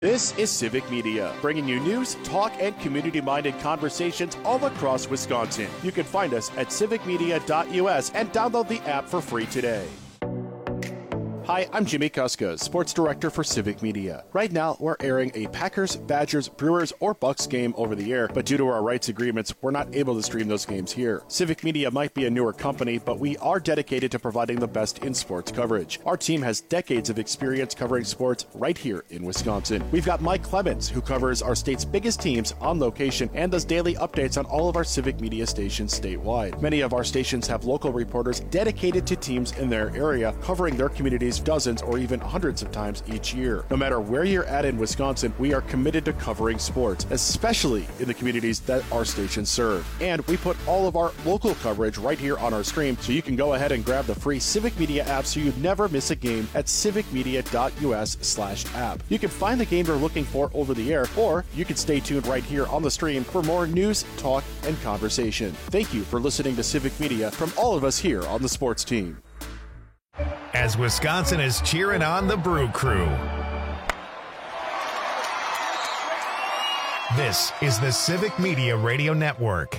This is Civic Media, bringing you news, talk, and community-minded conversations all across Wisconsin. You can find us at civicmedia.us and download the app for free today. Hi, I'm Jimmy Kuska, Sports Director for Civic Media. Right now, we're airing a Packers, Badgers, Brewers, or Bucks game over the air, but due to our rights agreements, we're not able to stream those games here. Civic Media might be a newer company, but we are dedicated to providing the best in sports coverage. Our team has decades of experience covering sports right here in Wisconsin. We've got Mike Clemens, who covers our state's biggest teams on location and does daily updates on all of our Civic Media stations statewide. Many of our stations have local reporters dedicated to teams in their area, covering their communities dozens or even hundreds of times each year. No matter where you're at in Wisconsin, we are committed to covering sports, especially in the communities that our stations serve. And we put all of our local coverage right here on our stream, so you can go ahead and grab the free Civic Media app so you never miss a game at civicmedia.us/app. You can find the game you're looking for over the air, or you can stay tuned right here on the stream for more news, talk, and conversation. Thank you for listening to Civic Media from all of us here on the sports team. As Wisconsin is cheering on the Brew Crew. This is the Civic Media Radio Network.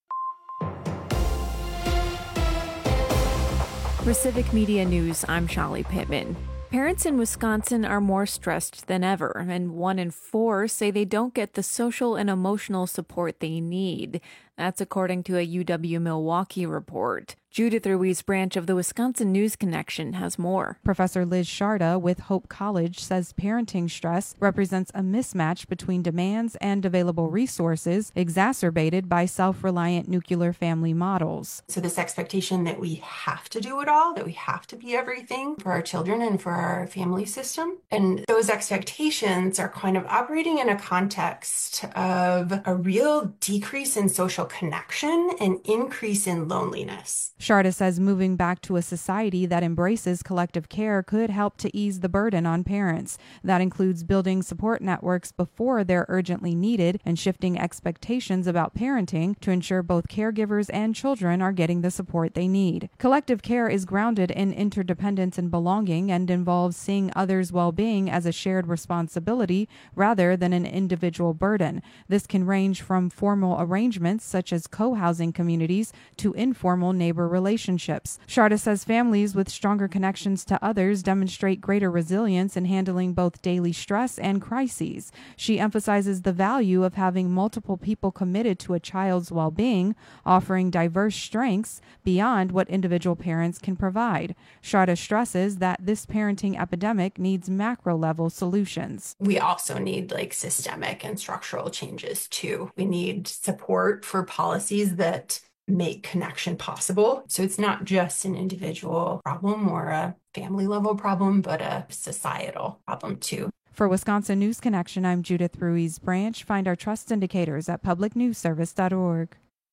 For Civic Media News, I'm Shali Pittman. Parents in Wisconsin are more stressed than ever, and 1 in 4 say they don't get the social and emotional support they need. That's according to a UW Milwaukee report. Judith Ruiz Branch of the Wisconsin News Connection has more. Professor Liz Sharda with Hope College says parenting stress represents a mismatch between demands and available resources, exacerbated by self-reliant nuclear family models. So this expectation that we have to do it all, that we have to be everything for our children and for our family system. And those expectations are kind of operating in a context of a real decrease in social connection and increase in loneliness. Sharda says moving back to a society that embraces collective care could help to ease the burden on parents. That includes building support networks before they're urgently needed and shifting expectations about parenting to ensure both caregivers and children are getting the support they need. Collective care is grounded in interdependence and belonging and involves seeing others' well-being as a shared responsibility rather than an individual burden. This can range from formal arrangements such as co-housing communities to informal neighbor relationships. Sharda says families with stronger connections to others demonstrate greater resilience in handling both daily stress and crises. She emphasizes the value of having multiple people committed to a child's well-being, offering diverse strengths beyond what individual parents can provide. Sharda stresses that this parenting epidemic needs macro-level solutions. We also need systemic and structural changes too. We need support for policies that make connection possible. So it's not just an individual problem or a family level problem, but a societal problem too. For Wisconsin News Connection, I'm Judith Ruiz Branch. Find our trust indicators at publicnewsservice.org.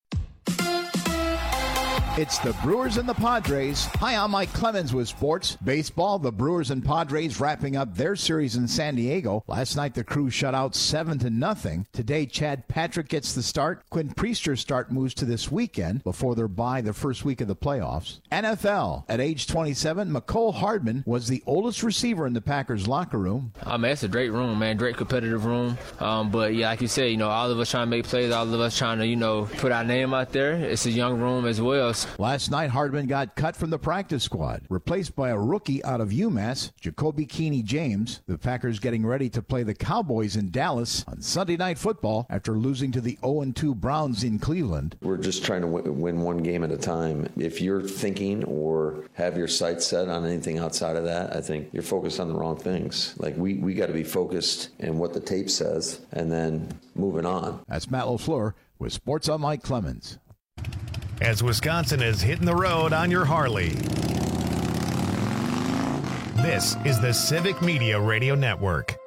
It's the Brewers and the Padres. Hi, I'm Mike Clemens with sports. Baseball, the Brewers and Padres wrapping up their series in San Diego. Last night, the Crew shut out 7-0. Today, Chad Patrick gets the start. Quinn Priester's start moves to this weekend before their bye the first week of the playoffs. NFL. At age 27, Mecole Hardman was the oldest receiver in the Packers locker room. It's a great room, man. Great competitive room. But yeah, like you said, all of us trying to make plays, all of us trying to, put our name out there. It's a young room as well. Last night, Hardman got cut from the practice squad, replaced by a rookie out of UMass, Jacoby Keeney James. The Packers getting ready to play the Cowboys in Dallas on Sunday Night Football after losing to the 0-2 Browns in Cleveland. We're just trying to win one game at a time. If you're thinking or have your sights set on anything outside of that, I think you're focused on the wrong things. We got to be focused in what the tape says and then moving on. That's Matt LaFleur with Sports. I'm Mike Clemens. As Wisconsin is hitting the road on your Harley. This is the Civic Media Radio Network.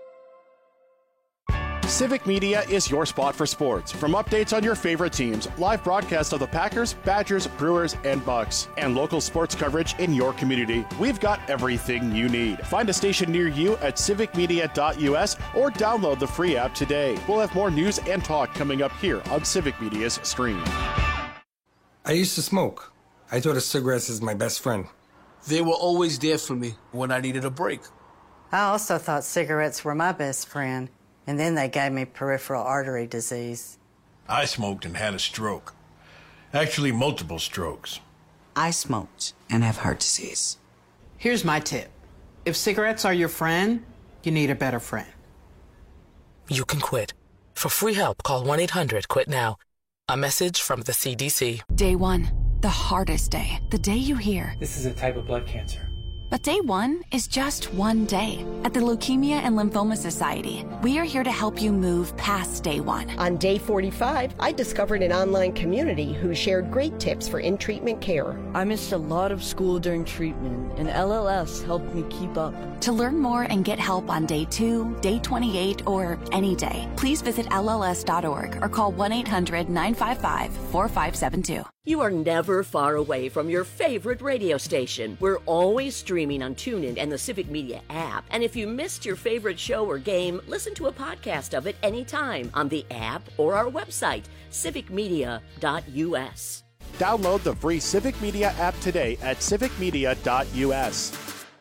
Civic Media is your spot for sports. From updates on your favorite teams, live broadcasts of the Packers, Badgers, Brewers, and Bucks, and local sports coverage in your community, we've got everything you need. Find a station near you at civicmedia.us or download the free app today. We'll have more news and talk coming up here on Civic Media's stream. I used to smoke. I thought of cigarettes as my best friend. They were always there for me when I needed a break. I also thought cigarettes were my best friend, and then they gave me peripheral artery disease. I smoked and had a stroke. Actually, multiple strokes. I smoked and have heart disease. Here's my tip. If cigarettes are your friend, you need a better friend. You can quit. For free help, call 1-800-QUIT-NOW. A message from the CDC. Day one, the hardest day. The day you hear, this is a type of blood cancer. But day one is just one day. At the Leukemia and Lymphoma Society, we are here to help you move past day one. On day 45, I discovered an online community who shared great tips for in-treatment care. I missed a lot of school during treatment, and LLS helped me keep up. To learn more and get help on day 2, day 28, or any day, please visit LLS.org or call 1-800-955-4572. You are never far away from your favorite radio station. We're always streaming on TuneIn and the Civic Media app. And if you missed your favorite show or game, listen to a podcast of it anytime on the app or our website, civicmedia.us. Download the free Civic Media app today at civicmedia.us.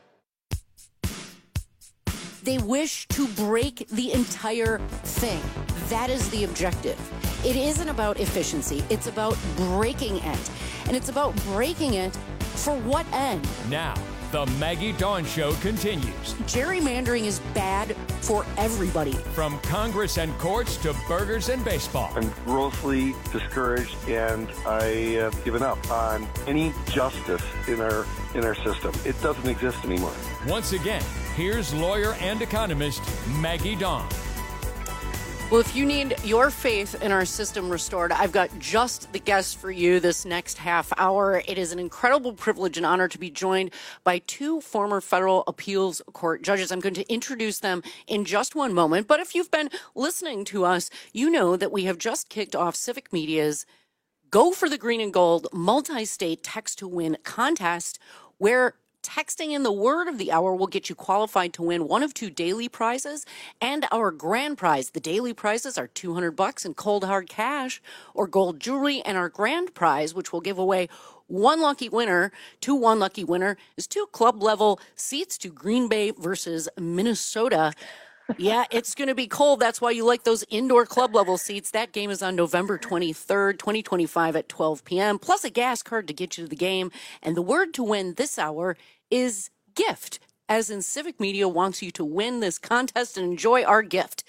They wish to break the entire thing. That is the objective. It isn't about efficiency. It's about breaking it. And it's about breaking it for what end? Now, the Maggie Dawn Show continues. Gerrymandering is bad for everybody. From Congress and courts to burgers and baseball. I'm grossly discouraged, and I have given up on any justice in our system. It doesn't exist anymore. Once again, here's lawyer and economist Maggie Dawn. Well, if you need your faith in our system restored, I've got just the guest for you this next half hour. It is an incredible privilege and honor to be joined by two former federal appeals court judges. I'm going to introduce them in just one moment. But if you've been listening to us, you know that we have just kicked off Civic Media's Go for the Green and Gold multi-state text to win contest, where texting in the word of the hour will get you qualified to win one of two daily prizes and our grand prize. The daily prizes are $200 in cold hard cash or gold jewelry, and our grand prize, which will give away one lucky winner is 2 club level seats to Green Bay versus Minnesota. Yeah, it's going to be cold. That's why you like those indoor club level seats. That game is on November 23rd, 2025 at 12 p.m., plus a gas card to get you to the game. And the word to win this hour is gift, as in Civic Media wants you to win this contest and enjoy our gift,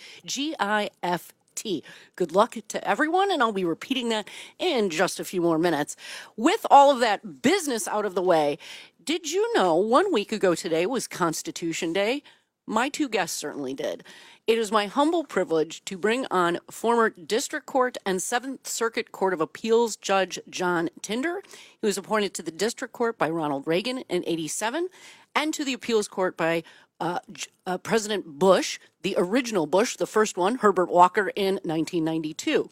GIFT. Good luck to everyone, and I'll be repeating that in just a few more minutes. With all of that business out of the way, did you know 1 week ago today was Constitution Day? My two guests certainly did. It is my humble privilege to bring on former District Court and 7th Circuit Court of Appeals Judge John Tinder. He was appointed to the District Court by Ronald Reagan in 1987 and to the Appeals Court by President Bush, the original Bush, the first one, Herbert Walker, in 1992.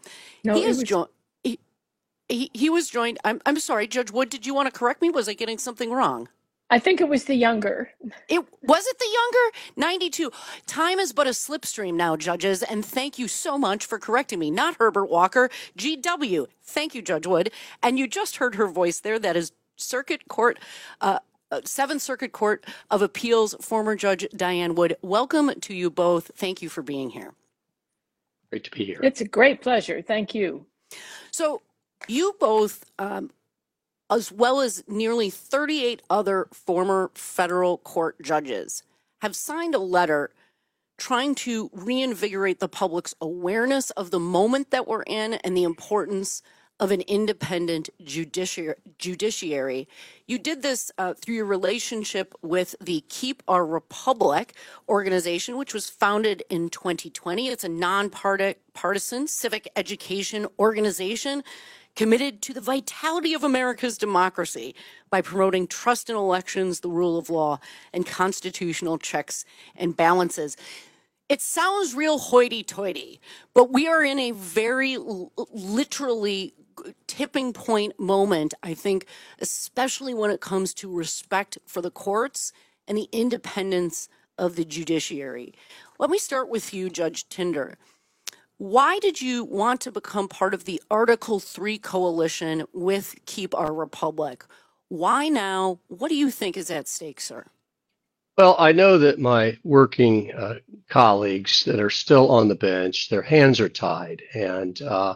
He was joined. I'm sorry, Judge Wood, did you want to correct me? Was I getting something wrong? I think it was the younger. Was it the younger? 92. Time is but a slipstream now, judges, and thank you so much for correcting me. Not Herbert Walker, GW. Thank you, Judge Wood. And you just heard her voice there. That is Circuit Court, 7th Circuit Court of Appeals, former Judge Diane Wood. Welcome to you both. Thank you for being here. Great to be here. It's a great pleasure. Thank you. So you both, as well as nearly 38 other former federal court judges, have signed a letter trying to reinvigorate the public's awareness of the moment that we're in and the importance of an independent judiciary. You did this through your relationship with the Keep Our Republic organization, which was founded in 2020. It's a nonpartisan civic education organization committed to the vitality of America's democracy by promoting trust in elections, the rule of law, and constitutional checks and balances. It sounds real hoity-toity, but we are in a very literally tipping point moment, I think, especially when it comes to respect for the courts and the independence of the judiciary. Let me start with you, Judge Tinder. Why did you want to become part of the Article 3 coalition with Keep Our Republic? Why now? What do you think is at stake, sir? Well, I know that my working colleagues that are still on the bench, their hands are tied, and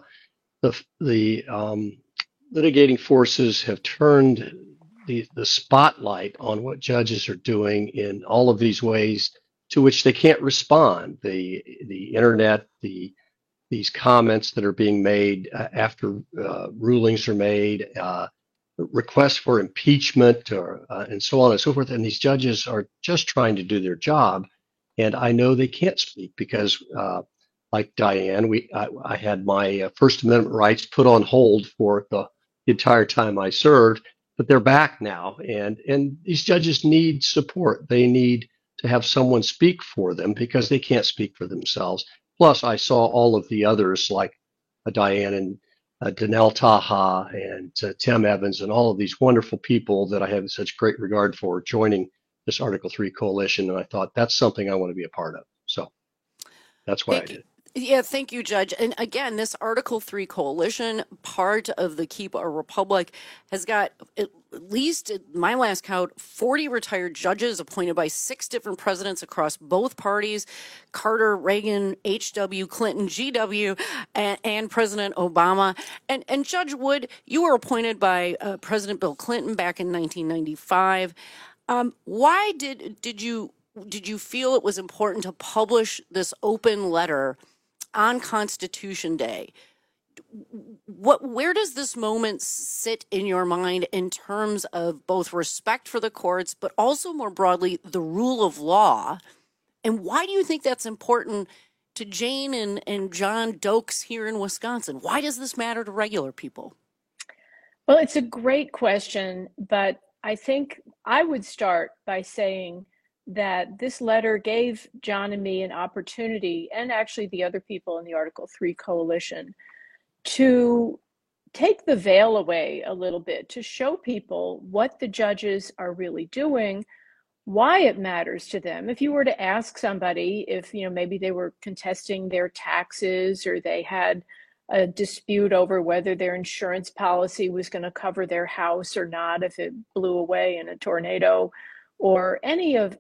the litigating forces have turned the spotlight on what judges are doing in all of these ways to which they can't respond. The internet, these comments that are being made after rulings are made, requests for impeachment, or and so on and so forth. And these judges are just trying to do their job, and I know they can't speak because, like Diane, I had my First Amendment rights put on hold for the entire time I served, but they're back now, and these judges need support. They need to have someone speak for them because they can't speak for themselves. Plus, I saw all of the others like Diane and Danelle Taha and Tim Evans and all of these wonderful people that I have such great regard for joining this Article 3 coalition. And I thought that's something I want to be a part of. So that's why I did. Yeah, thank you, Judge. And again, this Article 3 coalition, part of the Keep Our Republic, has got at least, at my last count, 40 retired judges appointed by 6 different presidents across both parties: Carter, Reagan, H.W., Clinton, G.W., and President Obama. And Judge Wood, you were appointed by President Bill Clinton back in 1995. Why did you feel it was important to publish this open letter on Constitution Day? Where does this moment sit in your mind in terms of both respect for the courts, but also more broadly, the rule of law? And why do you think that's important to Jane and John Dokes here in Wisconsin? Why does this matter to regular people? Well, it's a great question, but I think I would start by saying that this letter gave John and me an opportunity, and actually the other people in the Article 3 coalition, to take the veil away a little bit, to show people what the judges are really doing, why it matters to them. If you were to ask somebody if, maybe they were contesting their taxes, or they had a dispute over whether their insurance policy was going to cover their house or not if it blew away in a tornado, or any of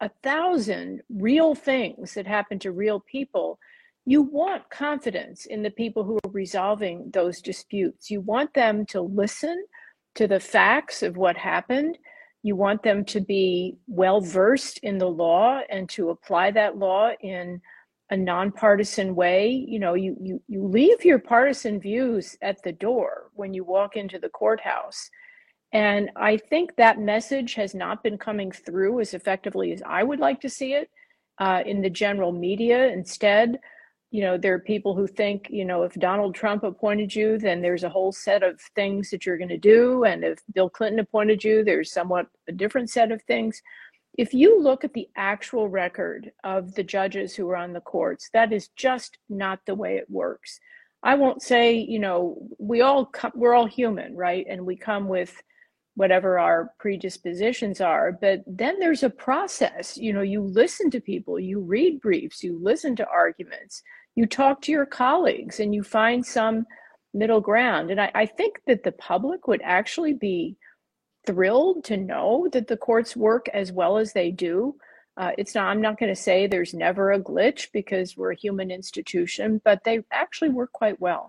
1,000 real things that happen to real people, you want confidence in the people who are resolving those disputes. You want them to listen to the facts of what happened. You want them to be well versed in the law and to apply that law in a nonpartisan way. You leave your partisan views at the door when you walk into the courthouse. And I think that message has not been coming through as effectively as I would like to see it in the general media. Instead, there are people who think, if Donald Trump appointed you, then there's a whole set of things that you're going to do. And if Bill Clinton appointed you, there's somewhat a different set of things. If you look at the actual record of the judges who are on the courts, that is just not the way it works. I won't say, we're all human, right? And we come with whatever our predispositions are, but then there's a process. You listen to people, you read briefs, you listen to arguments, you talk to your colleagues, and you find some middle ground. And I think that the public would actually be thrilled to know that the courts work as well as they do. I'm not going to say there's never a glitch, because we're a human institution, but they actually work quite well.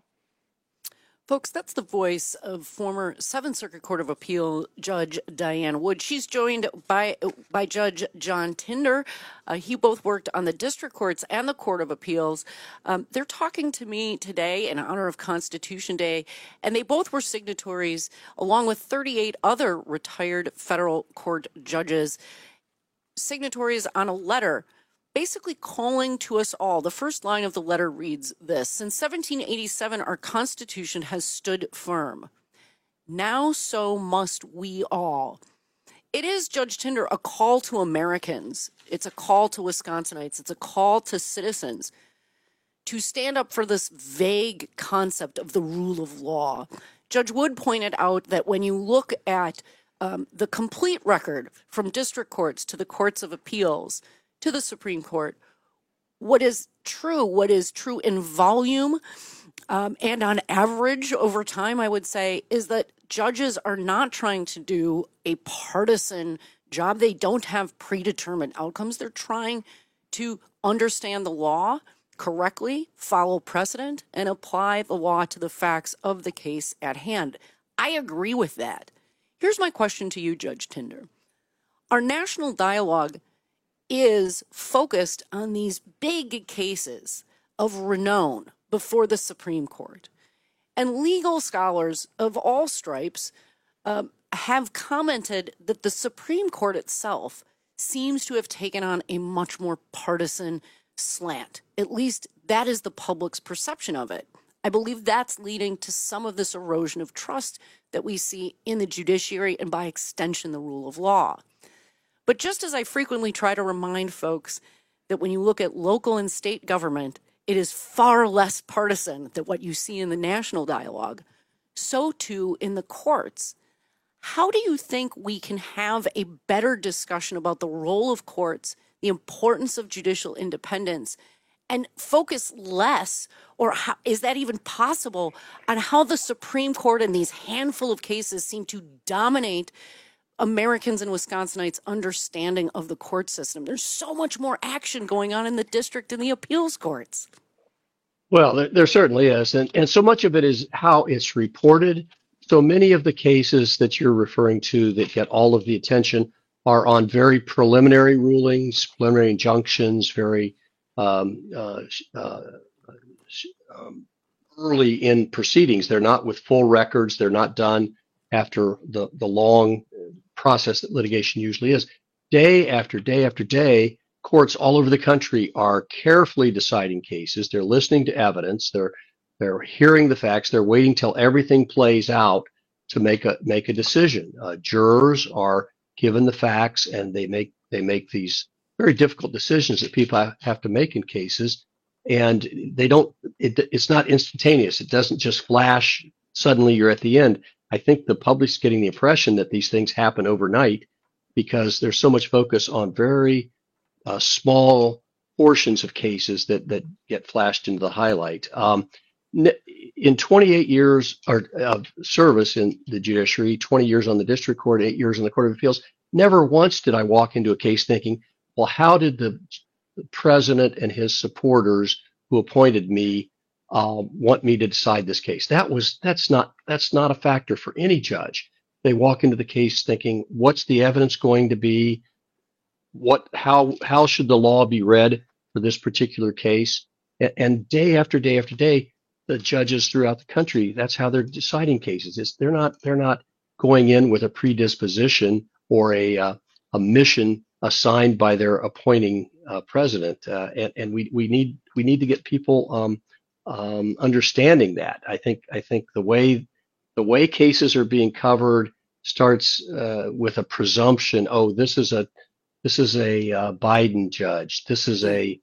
Folks, that's the voice of former Seventh Circuit Court of Appeal Judge Diane Wood. She's joined by Judge John Tinder. He both worked on the district courts and the Court of Appeals. They're talking to me today in honor of Constitution Day, and they both were signatories, along with 38 other retired federal court judges, signatories on a letter basically calling to us all. The first line of the letter reads this: "Since 1787, our Constitution has stood firm. Now so must we all." It is, Judge Tinder, a call to Americans. It's a call to Wisconsinites. It's a call to citizens to stand up for this vague concept of the rule of law. Judge Wood pointed out that when you look at the complete record from district courts to the courts of appeals to the Supreme Court, what is true in volume and on average over time, I would say, is that judges are not trying to do a partisan job. They don't have predetermined outcomes. They're trying to understand the law correctly, follow precedent, and apply the law to the facts of the case at hand. I agree with that. Here's my question to you, Judge Tinder. Our national dialogue is focused on these big cases of renown before the Supreme Court. And legal scholars of all stripes have commented that the Supreme Court itself seems to have taken on a much more partisan slant. At least that is the public's perception of it. I believe that's leading to some of this erosion of trust that we see in the judiciary and by extension, the rule of law. But just as I frequently try to remind folks that when you look at local and state government, it is far less partisan than what you see in the national dialogue, so too in the courts. How do you think we can have a better discussion about the role of courts, the importance of judicial independence, and focus less, or how, is that even possible, on how the Supreme Court in these handful of cases seem to dominate Americans and Wisconsinites' understanding of the court system? There's so much more action going on in the district and the appeals courts. Well, there certainly is. And so much of it is how it's reported. So many of the cases that you're referring to that get all of the attention are on very preliminary rulings, preliminary injunctions, very early in proceedings. They're not with full records. They're not done after the long process that litigation usually is. Day after day after day, courts all over the country are carefully deciding cases. They're listening to evidence. They're hearing the facts. They're waiting till everything plays out to make a decision. Jurors are given the facts, and they make these very difficult decisions that people have to make in cases. And it's not instantaneous. It doesn't just flash. Suddenly you're at the end. I think the public's getting the impression that these things happen overnight because there's so much focus on very small portions of cases that get flashed into the highlight. In 28 years of service in the judiciary, 20 years on the district court, 8 years in the Court of Appeals, never once did I walk into a case thinking, well, how did the president and his supporters who appointed me want me to decide this case? That's not a factor for any judge. They walk into the case thinking, what's the evidence going to be? How should the law be read for this particular case? And day after day after day, the judges throughout the country, that's how they're deciding cases. They're not going in with a predisposition or a mission assigned by their appointing president. And we need to get people understanding that. I think the way cases are being covered starts with a presumption. Oh, this is a Biden judge. This is a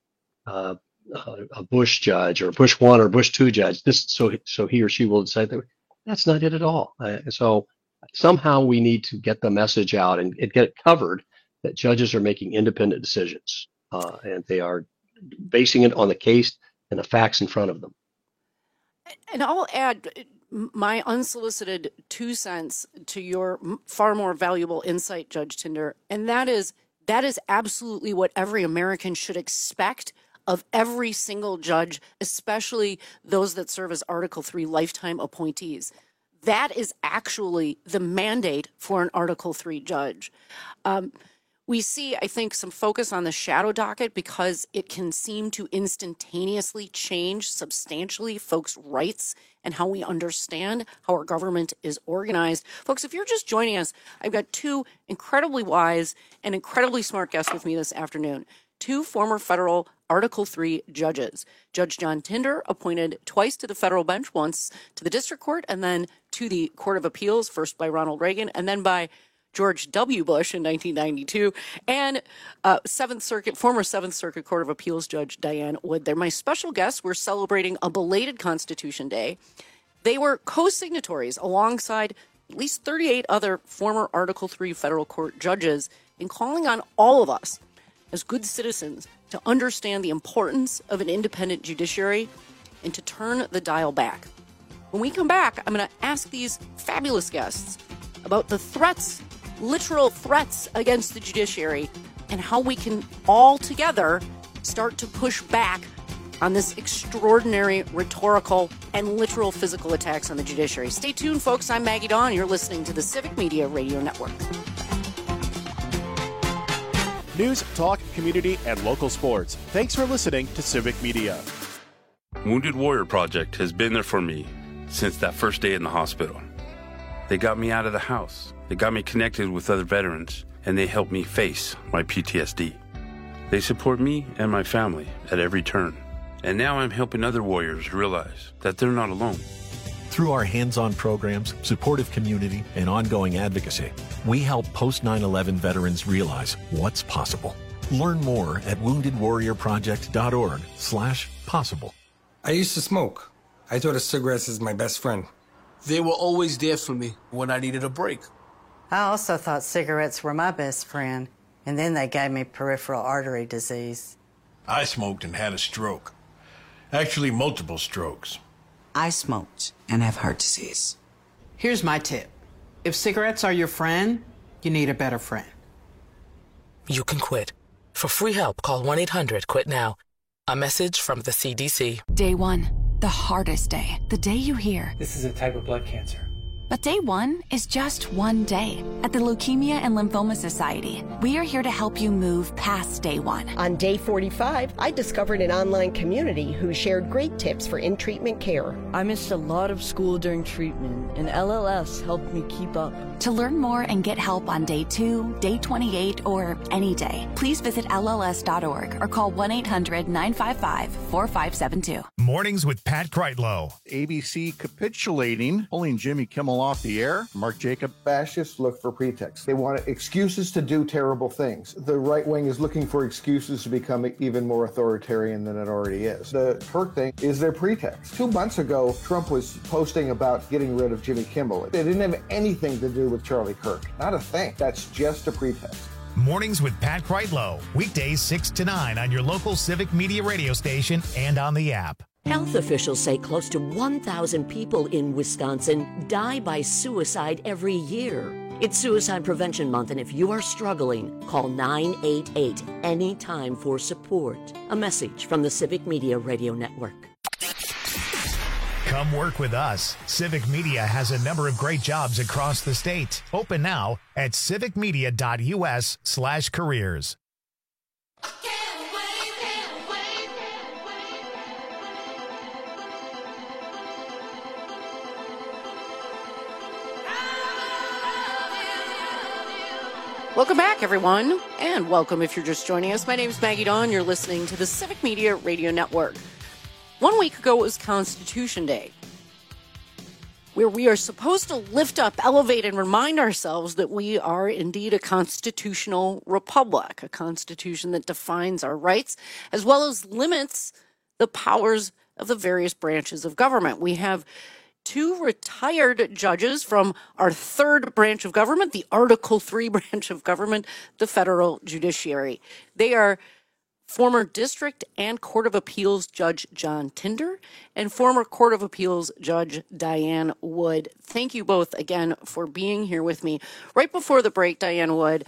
Bush judge, or Bush 1 or Bush 2 judge. So he or she will decide that. That's not it at all. So somehow we need to get the message out and get it covered that judges are making independent decisions, and they are basing it on the case and the facts in front of them. And I'll add my unsolicited 2 cents to your far more valuable insight, Judge Tinder, and that is absolutely what every American should expect of every single judge, especially those that serve as Article III lifetime appointees. That is actually the mandate for an Article III judge. We see, I think, some focus on the shadow docket because it can seem to instantaneously change substantially folks' rights and how we understand how our government is organized. Folks, if you're just joining us, I've got 2 incredibly wise and incredibly smart guests with me this afternoon. 2 former federal Article III judges. Judge John Tinder, appointed twice to the federal bench, once to the district court and then to the Court of Appeals, first by Ronald Reagan and then by George W. Bush in 1992, and former Seventh Circuit Court of Appeals Judge Diane Wood. They're my special guests. We're celebrating a belated Constitution Day. They were co-signatories alongside at least 38 other former Article III federal court judges in calling on all of us as good citizens to understand the importance of an independent judiciary and to turn the dial back. When we come back, I'm going to ask these fabulous guests about the threats literal threats against the judiciary and how we can all together start to push back on this extraordinary rhetorical and literal physical attacks on the judiciary. Stay tuned, folks. I'm Maggie Dawn. You're listening to the Civic Media Radio Network. News, talk, community, and local sports. Thanks for listening to Civic Media. Wounded Warrior Project has been there for me since that first day in the hospital. They got me out of the house. They got me connected with other veterans, and they helped me face my PTSD. They support me and my family at every turn. And now I'm helping other warriors realize that they're not alone. Through our hands-on programs, supportive community, and ongoing advocacy, we help post-9/11 veterans realize what's possible. Learn more at woundedwarriorproject.org/possible. I used to smoke. I thought of cigarettes as my best friend. They were always there for me when I needed a break. I also thought cigarettes were my best friend, and then they gave me peripheral artery disease. I smoked and had a stroke. Actually, multiple strokes. I smoked and have heart disease. Here's my tip. If cigarettes are your friend, you need a better friend. You can quit. For free help, call 1-800-QUIT-NOW. A message from the CDC. Day one, the hardest day. The day you hear, this is a type of blood cancer. But day one is just one day. At the Leukemia and Lymphoma Society, we are here to help you move past day one. On day 45, I discovered an online community who shared great tips for in-treatment care. I missed a lot of school during treatment, and LLS helped me keep up. To learn more and get help on day 2, day 28, or any day, please visit LLS.org or call 1-800-955-4572. Mornings with Pat Kreitlow. ABC capitulating, pulling Jimmy Kimmel off the air. Mark Jacob. Fascists look for pretexts. They want excuses to do terrible things. The right wing is looking for excuses to become even more authoritarian than it already is. The Kirk thing is their pretext. 2 months ago, Trump was posting about getting rid of Jimmy Kimmel. It didn't have anything to do with Charlie Kirk. Not a thing. That's just a pretext. Mornings with Pat Kreitlow. Weekdays 6 to 9 on your local Civic Media radio station and on the app. Health officials say close to 1,000 people in Wisconsin die by suicide every year. It's Suicide Prevention Month, and if you are struggling, call 988 anytime for support. A message from the Civic Media Radio Network. Come work with us. Civic Media has a number of great jobs across the state. Open now at civicmedia.us/careers. Welcome back, everyone, and welcome if you're just joining us. My name is Maggie Dawn. You're listening to the Civic Media Radio Network. 1 week ago was Constitution Day, where we are supposed to lift up, elevate, and remind ourselves that we are indeed a constitutional republic, a constitution that defines our rights as well as limits the powers of the various branches of government. We have 2 retired judges from our 3rd branch of government, the Article 3 branch of government, the federal judiciary. They are former District and Court of Appeals Judge John Tinder and former Court of Appeals Judge Diane Wood. Thank you both again for being here with me. Right before the break, Diane Wood,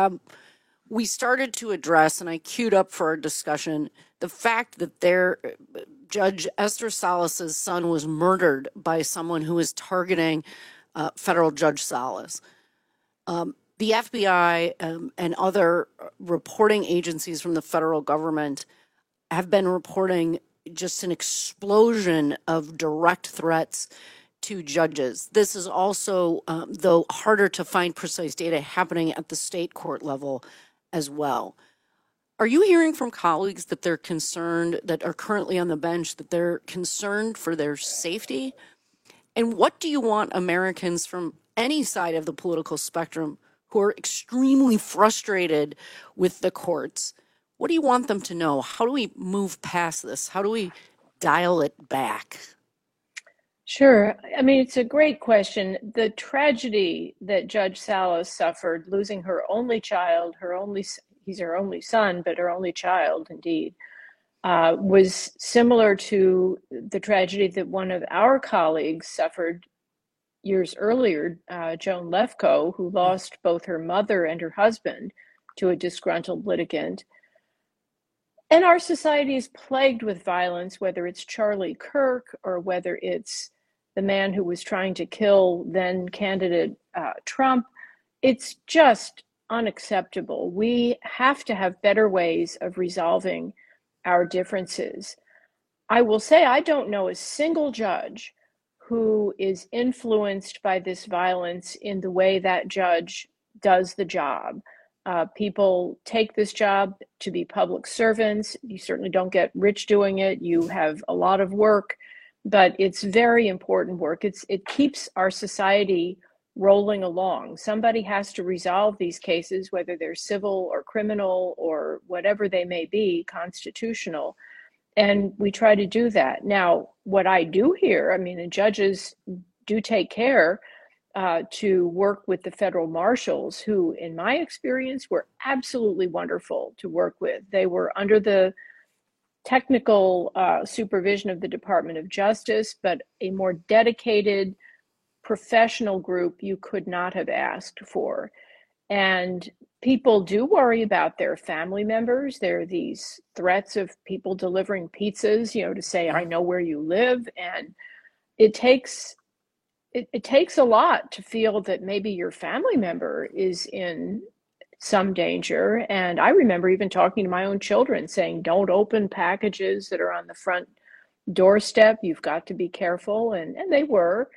we started to address, and I queued up for our discussion, the fact that Judge Esther Salas's son was murdered by someone who was targeting federal Judge Salas. The FBI and other reporting agencies from the federal government have been reporting just an explosion of direct threats to judges. This is also, though harder to find precise data, happening at the state court level as well. Are you hearing from colleagues that they're concerned, that are currently on the bench, that they're concerned for their safety? And what do you want Americans from any side of the political spectrum who are extremely frustrated with the courts, what do you want them to know? How do we move past this? How do we dial it back? Sure. I mean, it's a great question. The tragedy that Judge Salas suffered, losing her only child, he's her only son, but her only child, indeed, was similar to the tragedy that one of our colleagues suffered years earlier, Joan Lefkoe, who lost both her mother and her husband to a disgruntled litigant. And our society is plagued with violence, whether it's Charlie Kirk or whether it's the man who was trying to kill then candidate Trump. It's just unacceptable. We have to have better ways of resolving our differences. I will say I don't know a single judge who is influenced by this violence in the way that judge does the job. People take this job to be public servants. You certainly don't get rich doing it. You have a lot of work, but it's very important work. It keeps our society rolling along. Somebody has to resolve these cases, whether they're civil or criminal or whatever they may be, constitutional. And we try to do that. Now, what I do here, I mean, the judges do take care to work with the federal marshals, who, in my experience, were absolutely wonderful to work with. They were under the technical supervision of the Department of Justice, but a more dedicated professional group you could not have asked for. And people do worry about their family members. There are these threats of people delivering pizzas, to say, I know where you live. And it takes a lot to feel that maybe your family member is in some danger. And I remember even talking to my own children saying, don't open packages that are on the front doorstep. You've got to be careful. And they were.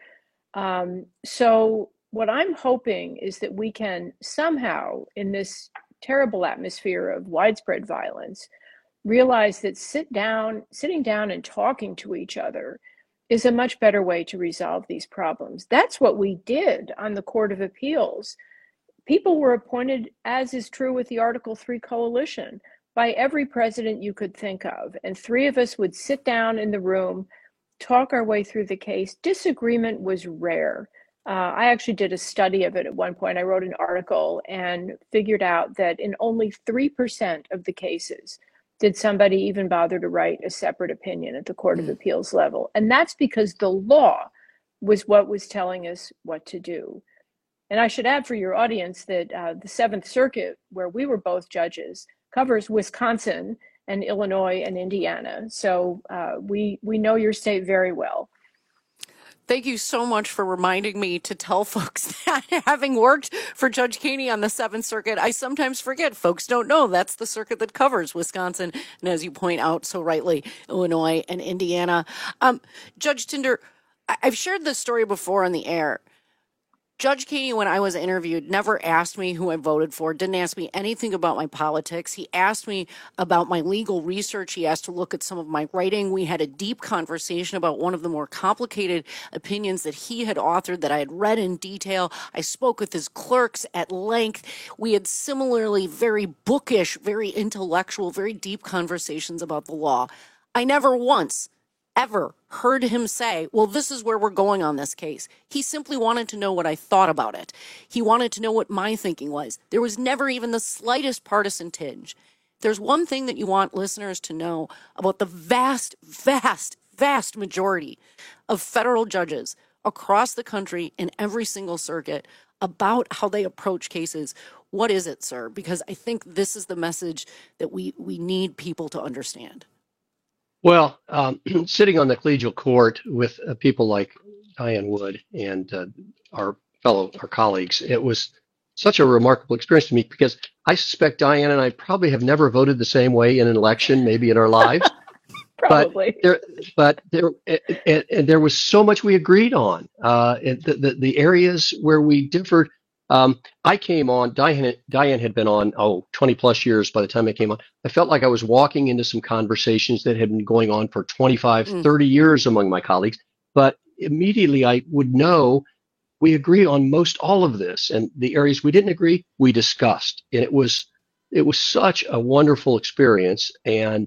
So what I'm hoping is that we can somehow, in this terrible atmosphere of widespread violence, realize that sitting down and talking to each other is a much better way to resolve these problems. That's what we did on the Court of Appeals. People were appointed, as is true with the Article 3 coalition, by every president you could think of. And three of us would sit down in the room, talk our way through the case. Disagreement was rare. I actually did a study of it at one point. I wrote an article and figured out that in only 3% of the cases did somebody even bother to write a separate opinion at the Court of Appeals level. And that's because the law was what was telling us what to do. And I should add for your audience that the Seventh Circuit, where we were both judges, covers Wisconsin and Illinois and Indiana. So we know your state very well. Thank you so much for reminding me to tell folks that, having worked for Judge Keeney on the Seventh Circuit, I sometimes forget. Folks don't know that's the circuit that covers Wisconsin, and as you point out so rightly, Illinois and Indiana. Judge Tinder, I've shared this story before on the air. Judge Keeney, when I was interviewed, never asked me who I voted for, didn't ask me anything about my politics. He asked me about my legal research. He asked to look at some of my writing. We had a deep conversation about one of the more complicated opinions that he had authored that I had read in detail. I spoke with his clerks at length. We had similarly very bookish, very intellectual, very deep conversations about the law. I never once ever heard him say, well, this is where we're going on this case. He simply wanted to know what I thought about it. He wanted to know what my thinking was. There was never even the slightest partisan tinge. There's one thing that you want listeners to know about the vast, vast, vast majority of federal judges across the country in every single circuit about how they approach cases. What is it, sir? Because I think this is the message that we need people to understand. Well, sitting on the collegial court with people like Diane Wood and our colleagues, it was such a remarkable experience to me because I suspect Diane and I probably have never voted the same way in an election, maybe in our lives. Probably. But there was so much we agreed on. The areas where we differed. I came on, Diane had been on, 20 plus years by the time I came on. I felt like I was walking into some conversations that had been going on for 25, 30 years among my colleagues. But immediately I would know we agree on most all of this. And the areas we didn't agree, we discussed. And it was such a wonderful experience. And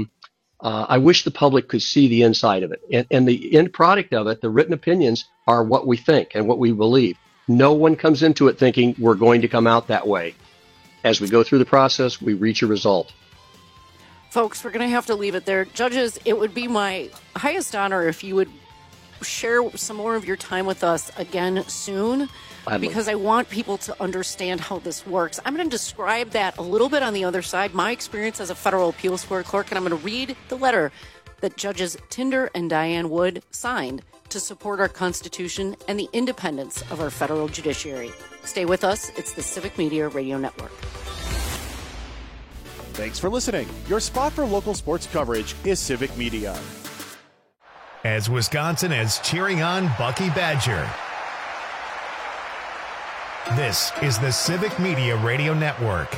I wish the public could see the inside of it. And the end product of it, the written opinions, are what we think and what we believe. No one comes into it thinking we're going to come out that way. As we go through the process, we reach a result. Folks, we're going to have to leave it there. Judges, it would be my highest honor if you would share some more of your time with us again soon? Gladly. Because I want people to understand how this works. I'm going to describe that a little bit on the other side, my experience as a federal appeals court clerk, and I'm going to read the letter that Judges Tinder and Diane Wood signed to support our Constitution and the independence of our federal judiciary. Stay with us. It's the Civic Media Radio Network. Thanks for listening. Your spot for local sports coverage is Civic Media. As Wisconsin is cheering on Bucky Badger. This is the Civic Media Radio Network.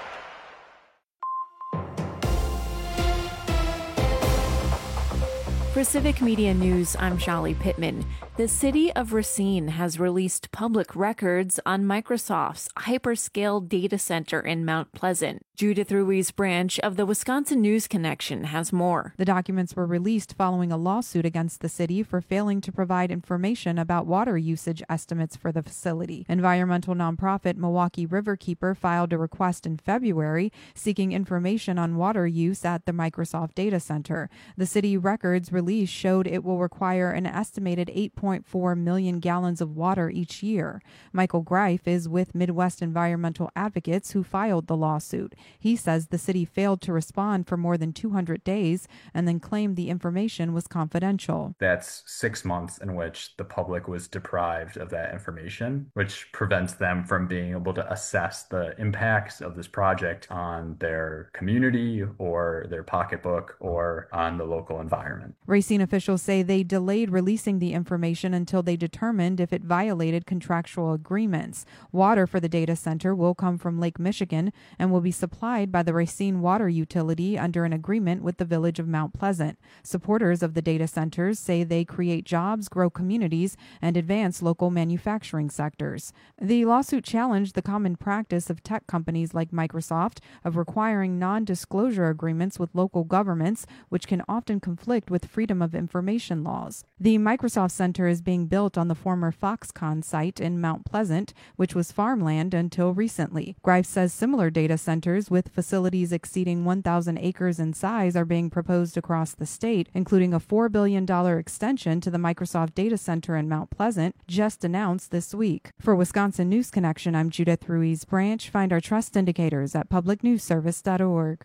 For Civic Media News, I'm Shali Pittman. The city of Racine has released public records on Microsoft's hyperscale data center in Mount Pleasant. Judith Ruiz Branch of the Wisconsin News Connection has more. The documents were released following a lawsuit against the city for failing to provide information about water usage estimates for the facility. Environmental nonprofit Milwaukee Riverkeeper filed a request in February seeking information on water use at the Microsoft data center. The city records release showed it will require an estimated 8.4 million gallons of water each year. Michael Greif is with Midwest Environmental Advocates who filed the lawsuit. He says the city failed to respond for more than 200 days and then claimed the information was confidential. That's 6 months in which the public was deprived of that information, which prevents them from being able to assess the impacts of this project on their community or their pocketbook or on the local environment. Racine officials say they delayed releasing the information until they determined if it violated contractual agreements. Water for the data center will come from Lake Michigan and will be supplied by the Racine Water Utility under an agreement with the village of Mount Pleasant. Supporters of the data centers say they create jobs, grow communities, and advance local manufacturing sectors. The lawsuit challenged the common practice of tech companies like Microsoft of requiring non-disclosure agreements with local governments, which can often conflict with freedom of information laws. The Microsoft Center is being built on the former Foxconn site in Mount Pleasant, which was farmland until recently. Greif says similar data centers with facilities exceeding 1,000 acres in size are being proposed across the state, including a $4 billion extension to the Microsoft data center in Mount Pleasant, just announced this week. For Wisconsin News Connection, I'm Judith Ruiz Branch. Find our trust indicators at publicnewsservice.org.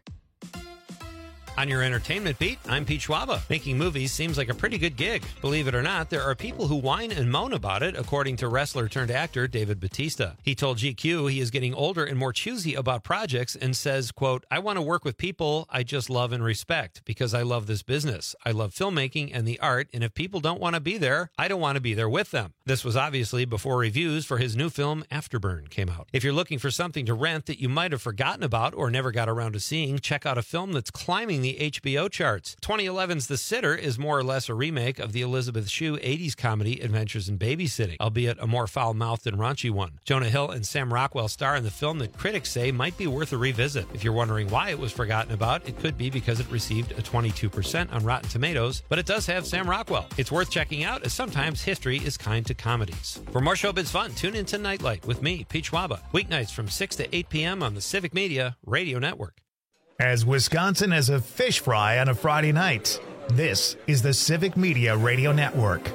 On your entertainment beat, I'm Pete Schwaba. Making movies seems like a pretty good gig. Believe it or not, there are people who whine and moan about it, according to wrestler-turned-actor David Bautista. He told GQ he is getting older and more choosy about projects and says, quote, I want to work with people I just love and respect because I love this business. I love filmmaking and the art, and if people don't want to be there, I don't want to be there with them. This was obviously before reviews for his new film, Afterburn, came out. If you're looking for something to rent that you might have forgotten about or never got around to seeing, check out a film that's climbing the HBO charts. 2011's The Sitter is more or less a remake of the Elizabeth Shue 80s comedy Adventures in Babysitting, albeit a more foul-mouthed and raunchy one. Jonah Hill and Sam Rockwell star in the film that critics say might be worth a revisit. If you're wondering why it was forgotten about, it could be because it received a 22% on Rotten Tomatoes, but it does have Sam Rockwell. It's worth checking out, as sometimes history is kind to comedies. For more showbiz fun, tune into Nightlight with me, Pete Schwaba, weeknights from 6 to 8 p.m. on the Civic Media Radio Network. As Wisconsin has a fish fry on a Friday night, this is the Civic Media Radio Network.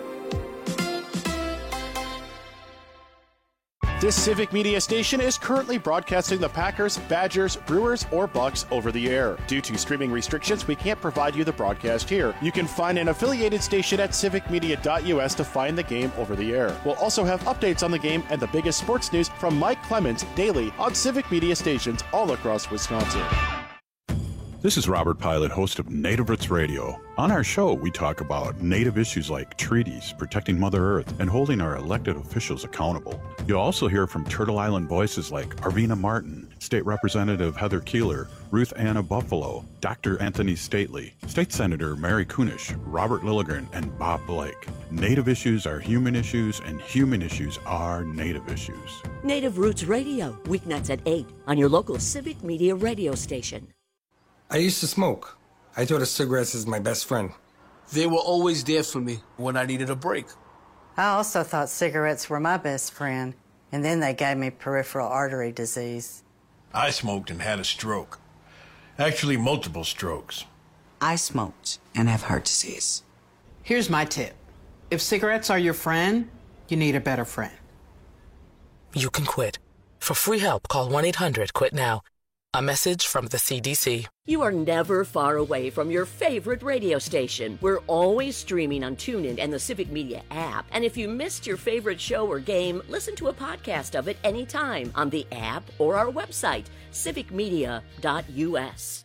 This Civic Media station is currently broadcasting the Packers, Badgers, Brewers, or Bucks over the air. Due to streaming restrictions, we can't provide you the broadcast here. You can find an affiliated station at civicmedia.us to find the game over the air. We'll also have updates on the game and the biggest sports news from Mike Clemens daily on Civic Media stations all across Wisconsin. This is Robert Pilot, host of Native Roots Radio. On our show, we talk about Native issues like treaties, protecting Mother Earth, and holding our elected officials accountable. You'll also hear from Turtle Island voices like Arvina Martin, State Representative Heather Keeler, Ruth Anna Buffalo, Dr. Anthony Stately, State Senator Mary Kunish, Robert Lilligren, and Bob Blake. Native issues are human issues, and human issues are Native issues. Native Roots Radio, weeknights at 8 on your local Civic Media radio station. I used to smoke. I thought of cigarettes as my best friend. They were always there for me when I needed a break. I also thought cigarettes were my best friend, and then they gave me peripheral artery disease. I smoked and had a stroke. Actually, multiple strokes. I smoked and have heart disease. Here's my tip. If cigarettes are your friend, you need a better friend. You can quit. For free help, call 1-800-QUIT-NOW. A message from the CDC. You are never far away from your favorite radio station. We're always streaming on TuneIn and the Civic Media app. And if you missed your favorite show or game, listen to a podcast of it anytime on the app or our website, civicmedia.us.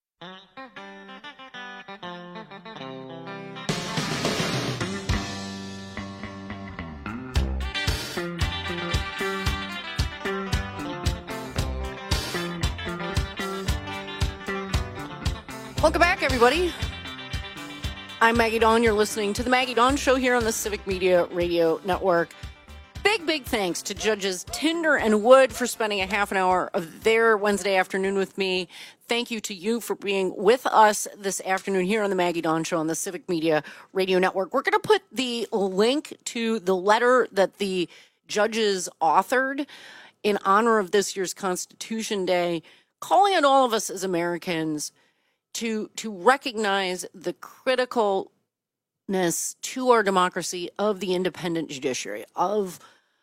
Welcome back, everybody. I'm Maggie Dawn. You're listening to The Maggie Dawn Show here on the Civic Media Radio Network. Big thanks to Judges Tinder and Wood for spending a half an hour of their Wednesday afternoon with me. Thank you to you for being with us this afternoon here on The Maggie Dawn Show on the Civic Media Radio Network. We're going to put the link to the letter that the judges authored in honor of this year's Constitution Day, calling on all of us as Americans to recognize the criticalness to our democracy of the independent judiciary, of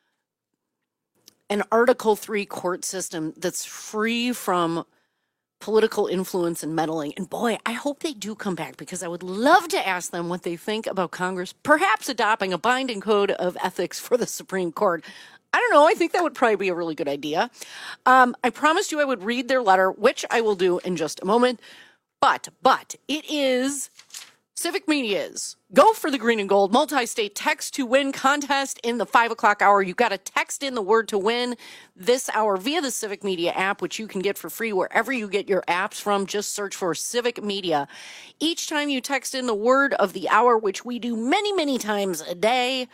an Article III court system that's free from political influence and meddling. And boy, I hope they do come back, because I would love to ask them what they think about Congress perhaps adopting a binding code of ethics for the Supreme Court. I don't know. I think that would probably be a really good idea. I promised you I would read their letter, which I will do in just a moment. But it is Civic Media's Go for the Green and Gold multi-state text to win contest in the 5 o'clock hour. You've got to text in the word to win this hour via the Civic Media app, which you can get for free wherever you get your apps from. Just search for Civic Media. Each time you text in the word of the hour, which we do many times a day,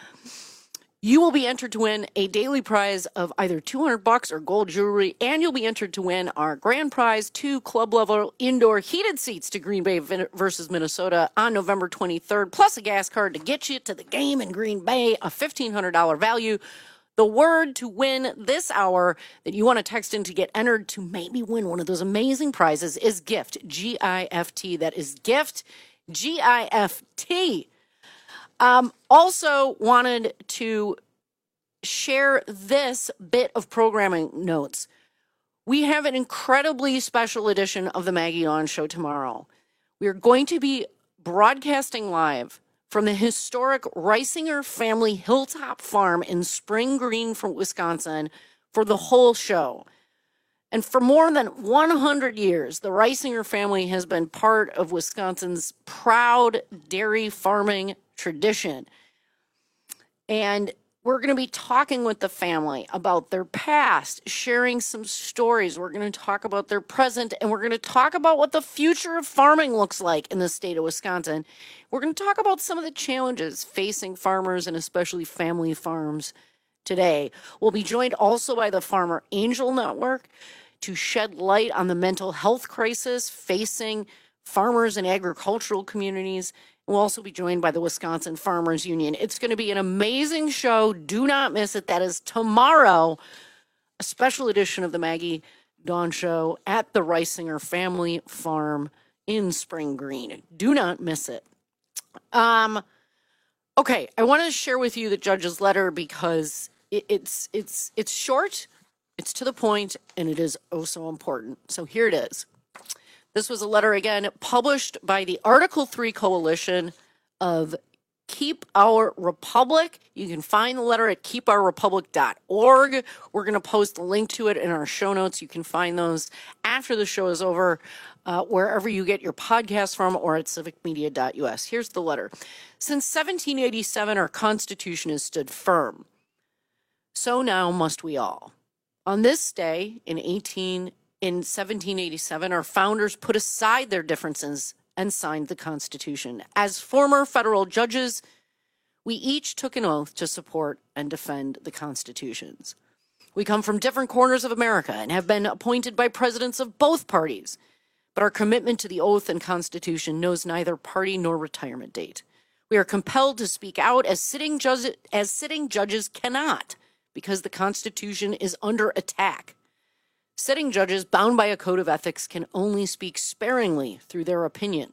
you will be entered to win a daily prize of either $200 or gold jewelry, and you'll be entered to win our grand prize, 2 club-level indoor heated seats to Green Bay versus Minnesota on November 23rd, plus a gas card to get you to the game in Green Bay, a $1,500 value. The word to win this hour that you want to text in to get entered to maybe win one of those amazing prizes is GIFT, G-I-F-T. That is GIFT, G-I-F-T. Also wanted to share this bit of programming notes. We have an incredibly special edition of the Maggie Dawn Show tomorrow. We are going to be broadcasting live from the historic Reisinger family Hilltop Farm in Spring Green, Wisconsin, for the whole show. And for more than 100 years, the Reisinger family has been part of Wisconsin's proud dairy farming tradition. And we're going to be talking with the family about their past, sharing some stories. We're going to talk about their present, and we're going to talk about what the future of farming looks like in the state of Wisconsin. We're going to talk about some of the challenges facing farmers and especially family farms today. We'll be joined also by the Farmer Angel Network to shed light on the mental health crisis facing farmers and agricultural communities. We'll also be joined by the Wisconsin Farmers Union. It's going to be an amazing show. Do not miss it. That is tomorrow, a special edition of the Maggie Dawn Show at the Reisinger family farm in Spring Green. Do not miss it. Okay, I want to share with you the judge's letter because it's short, it's to the point, and it is oh so important. So here it is. This was a letter, again, published by the Article III Coalition of Keep Our Republic. You can find the letter at keepourrepublic.org. We're going to post a link to it in our show notes. You can find those after the show is over, wherever you get your podcast from, or at civicmedia.us. Here's the letter. Since 1787, our Constitution has stood firm. So now must we all. On this day, in 1787, our founders put aside their differences and signed the Constitution. As former federal judges, we each took an oath to support and defend the Constitutions. We come from different corners of America and have been appointed by presidents of both parties, but our commitment to the oath and Constitution knows neither party nor retirement date. We are compelled to speak out as sitting judges cannot, because the Constitution is under attack. Sitting judges bound by a code of ethics can only speak sparingly through their opinions.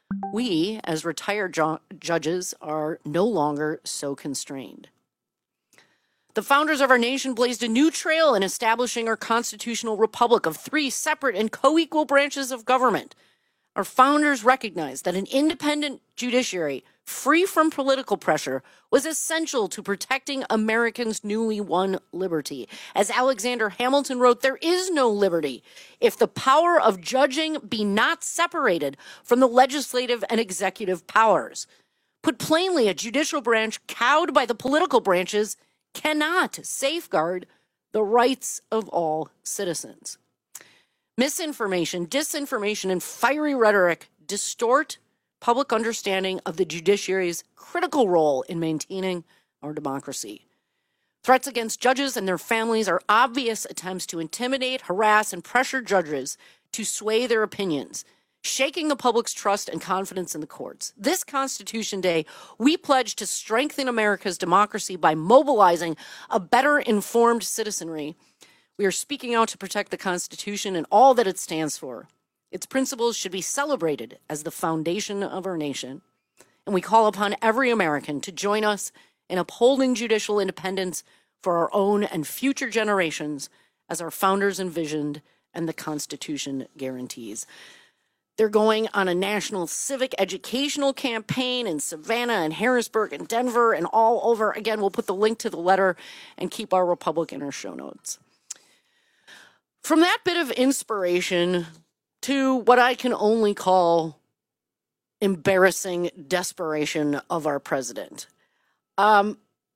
We, as retired judges, are no longer so constrained. The founders of our nation blazed a new trail in establishing our constitutional republic of 3 separate and co-equal branches of government. Our founders recognized that an independent judiciary, free from political pressure, was essential to protecting Americans' newly won liberty. As Alexander Hamilton wrote, there is no liberty if the power of judging be not separated from the legislative and executive powers. Put plainly, a judicial branch cowed by the political branches cannot safeguard the rights of all citizens. Misinformation, disinformation, and fiery rhetoric distort public understanding of the judiciary's critical role in maintaining our democracy. Threats against judges and their families are obvious attempts to intimidate, harass, and pressure judges to sway their opinions, shaking the public's trust and confidence in the courts. This Constitution Day, we pledge to strengthen America's democracy by mobilizing a better informed citizenry. We are speaking out to protect the Constitution and all that it stands for. Its principles should be celebrated as the foundation of our nation. And we call upon every American to join us in upholding judicial independence for our own and future generations as our founders envisioned and the Constitution guarantees. They're going on a national civic educational campaign in Savannah and Harrisburg and Denver and all over. Again, we'll put the link to the letter and keep our Republic in our show notes. From that bit of inspiration to what I can only call embarrassing desperation of our president. Donald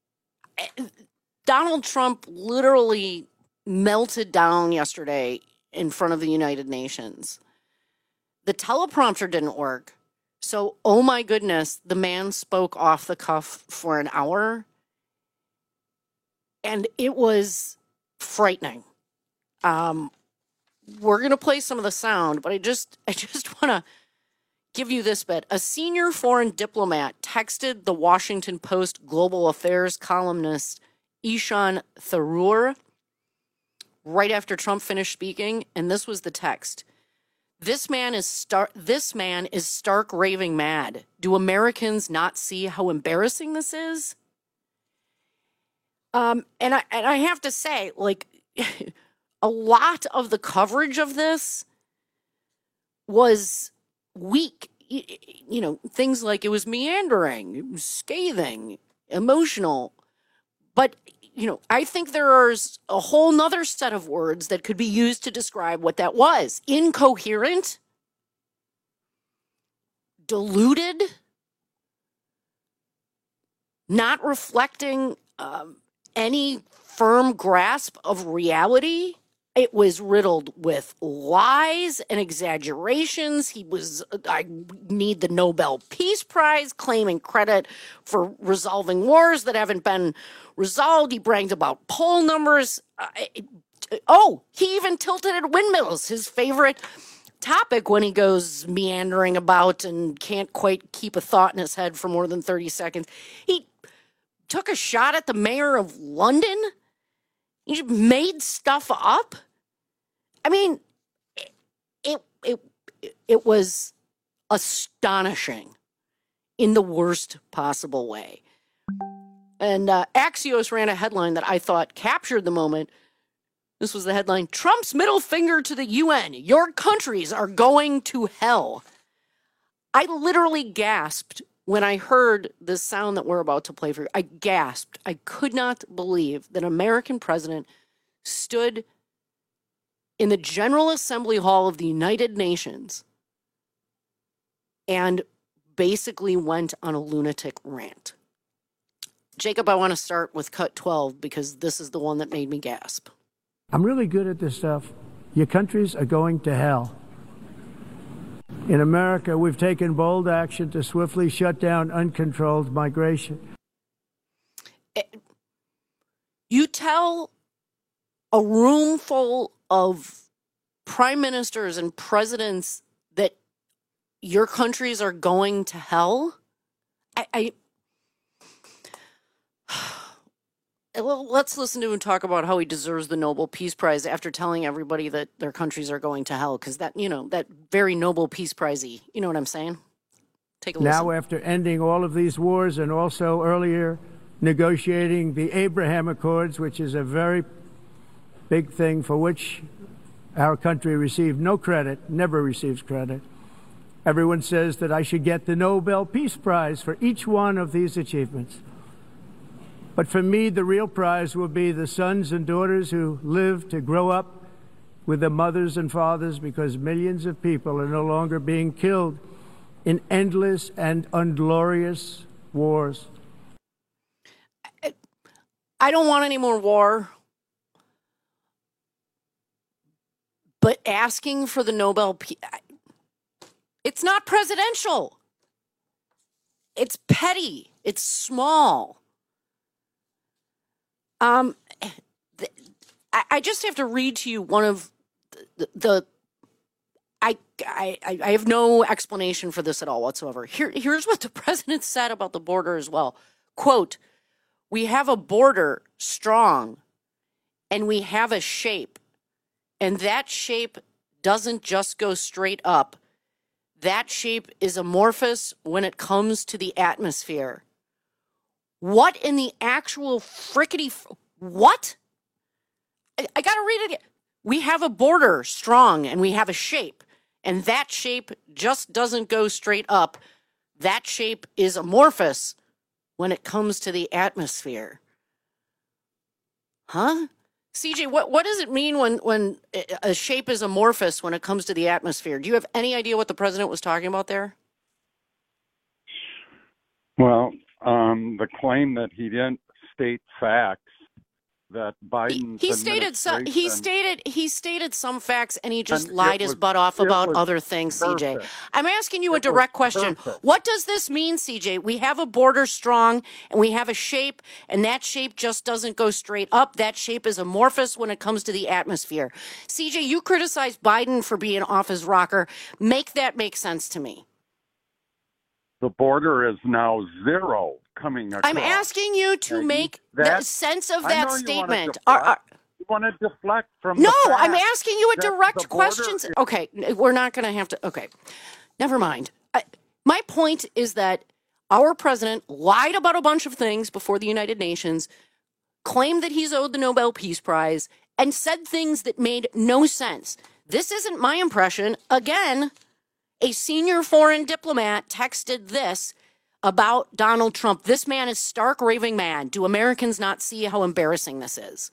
Trump literally melted down yesterday in front of the United Nations. The teleprompter didn't work. So, oh my goodness, the man spoke off the cuff for an hour. And it was frightening. We're going to play some of the sound, but I just want to give you this bit. A senior foreign diplomat texted the Washington Post global affairs columnist Ishan Tharoor right after Trump finished speaking, and this was the text. This man is stark raving mad. Do Americans not see how embarrassing this is? And I have to say, like, a lot of the coverage of this was weak. You know, things like it was meandering, it was scathing, emotional. But, you know, I think there's a whole nother set of words that could be used to describe what that was. Incoherent, deluded, not reflecting any firm grasp of reality. It was riddled with lies and exaggerations. I need the Nobel Peace Prize, claiming credit for resolving wars that haven't been resolved. He bragged about poll numbers. He even tilted at windmills, his favorite topic when he goes meandering about and can't quite keep a thought in his head for more than 30 seconds. He took a shot at the mayor of London. He made stuff up. I mean, it was astonishing in the worst possible way. And Axios ran a headline that I thought captured the moment. This was the headline: Trump's middle finger to the UN. Your countries are going to hell. I literally gasped when I heard this sound that we're about to play for you. I gasped. I could not believe that an American president stood in the General Assembly Hall of the United Nations and basically went on a lunatic rant. Jacob, I want to start with cut 12 because this is the one that made me gasp. I'm really good at this stuff. Your countries are going to hell. In America, we've taken bold action to swiftly shut down uncontrolled migration. You tell a room full of prime ministers and presidents that your countries are going to hell? Let's listen to him talk about how he deserves the Nobel Peace Prize after telling everybody that their countries are going to hell, because that very Nobel Peace Prize-y, you know what I'm saying? Take a listen. Now, after ending all of these wars and also earlier negotiating the Abraham Accords, which is a very big thing for which our country received no credit, never receives credit. Everyone says that I should get the Nobel Peace Prize for each one of these achievements. But for me, the real prize will be the sons and daughters who live to grow up with their mothers and fathers, because millions of people are no longer being killed in endless and unglorious wars. I don't want any more war. But asking for the Nobel Peace, it's not presidential. It's petty. It's small. I just have to read to you one of I have no explanation for this at all whatsoever. Here's what the president said about the border as well. Quote, "We have a border strong and we have a shape. And that shape doesn't just go straight up. That shape is amorphous when it comes to the atmosphere." What in the actual what? I got to read it again. We have a border strong and we have a shape. And that shape just doesn't go straight up. That shape is amorphous when it comes to the atmosphere. Huh? CJ, what does it mean when a shape is amorphous when it comes to the atmosphere? Do you have any idea what the president was talking about there? Well, the claim that he didn't state facts, that Biden he stated some facts, and he just lied his butt off about other things. CJ, I'm asking you a direct question. What does this mean, CJ? We have a border strong and we have a shape, and that shape just doesn't go straight up. That shape is amorphous when it comes to the atmosphere. CJ, you criticize Biden for being off his rocker. Make that make sense to me. The border is now zero coming across. I'm asking you to make the sense of that statement. You want to deflect from No, I'm asking you a direct question. Okay, we're not going to have to. Okay, never mind. My point is that our president lied about a bunch of things before the United Nations, claimed that he's owed the Nobel Peace Prize, and said things that made no sense. This isn't my impression. Again, a senior foreign diplomat texted this about Donald Trump. This man is stark raving mad. Do Americans not see how embarrassing this is?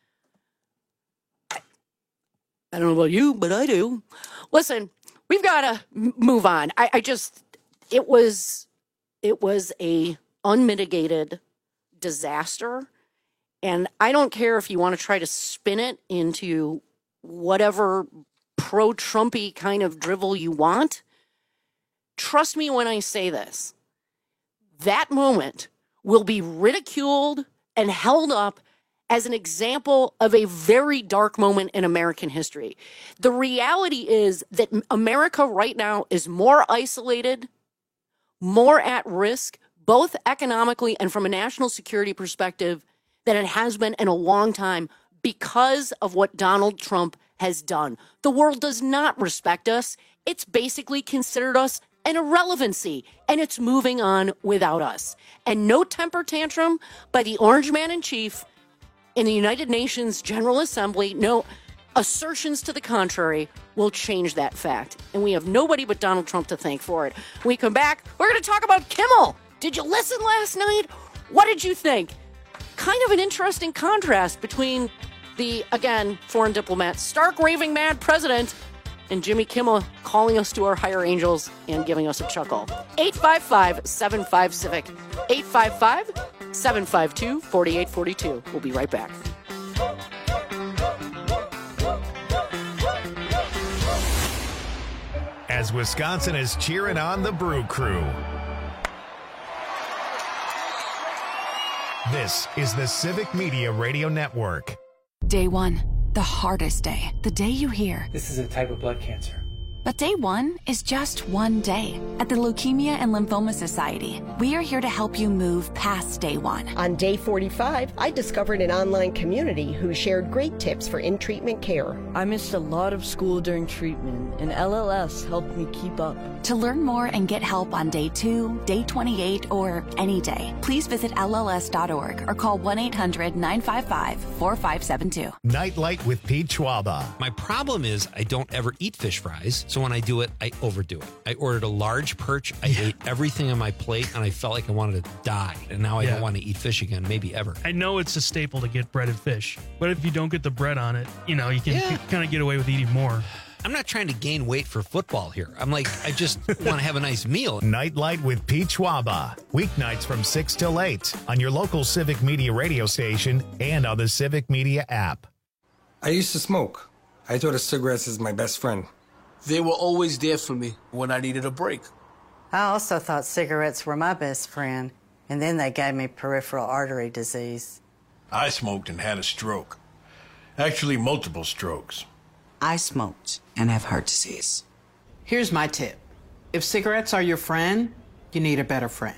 I don't know about you, but I do. Listen, we've got to move on. It was a unmitigated disaster. And I don't care if you want to try to spin it into whatever pro-Trumpy kind of drivel you want. Trust me when I say this. That moment will be ridiculed and held up as an example of a very dark moment in American history. The reality is that America right now is more isolated, more at risk, both economically and from a national security perspective, than it has been in a long time because of what Donald Trump has done. The world does not respect us. It's basically considered us an irrelevancy, and it's moving on without us. And no temper tantrum by the Orange Man in Chief in the United Nations General Assembly, no assertions to the contrary will change that fact. And we have nobody but Donald Trump to thank for it. When we come back, we're going to talk about Kimmel. Did you listen last night? What did you think? Kind of an interesting contrast between the, again, foreign diplomat, stark raving mad president, and Jimmy Kimmel calling us to our higher angels and giving us a chuckle. 855-75-CIVIC. 855-752-4842. We'll be right back. As Wisconsin is cheering on the Brew Crew. This is the Civic Media Radio Network. Day one, the hardest day. The day you hear, "This is a type of blood cancer. But day one is just one day. At the Leukemia and Lymphoma Society, we are here to help you move past day one. On day 45, I discovered an online community who shared great tips for in-treatment care. I missed a lot of school during treatment, and LLS helped me keep up. To learn more and get help on day 2, day 28, or any day, please visit LLS.org or call 1-800-955-4572. Nightlight with Pete Schwaba. My problem is I don't ever eat fish fries, so when I do it, I overdo it. I ordered a large perch. I ate everything on my plate, and I felt like I wanted to die. And now I don't want to eat fish again, maybe ever. I know it's a staple to get breaded fish, but if you don't get the bread on it, you can kind of get away with eating more. I'm not trying to gain weight for football here. I'm like, I just want to have a nice meal. Nightlight with Pete Schwaba. Weeknights from 6 till 8 on your local Civic Media radio station and on the Civic Media app. I used to smoke. I thought of cigarettes as my best friend. They were always there for me when I needed a break. I also thought cigarettes were my best friend, and then they gave me peripheral artery disease. I smoked and had a stroke. Actually, multiple strokes. I smoked and have heart disease. Here's my tip. If cigarettes are your friend, you need a better friend.